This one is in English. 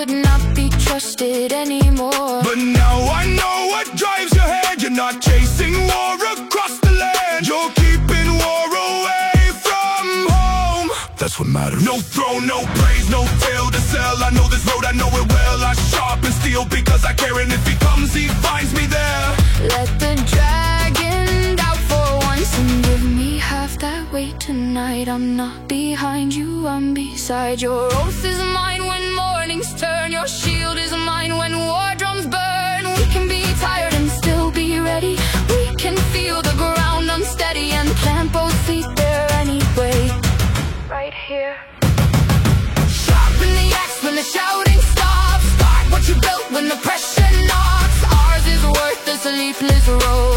could not be trusted anymore. But now I know what drives your head. You're not chasing war across the land. You're keeping war away from home. That's what matters. No throne, no praise, no tale to sell. I know this road, I know it well. I sharpen steel because I care, and if he comes, he finds me there. Let the dragon out for once and give me half that weight tonight. I'm not behind you, I'm beside. Your oath is mine when mornings turn. Your shield is mine when war drums burn. We can be tired and still be ready. We can feel the ground unsteady and plant both feet there anyway. Right here. Sharpen the axe when the shouting stops. Start what you built when the pressure knocks. Ours is worth the sleepless road.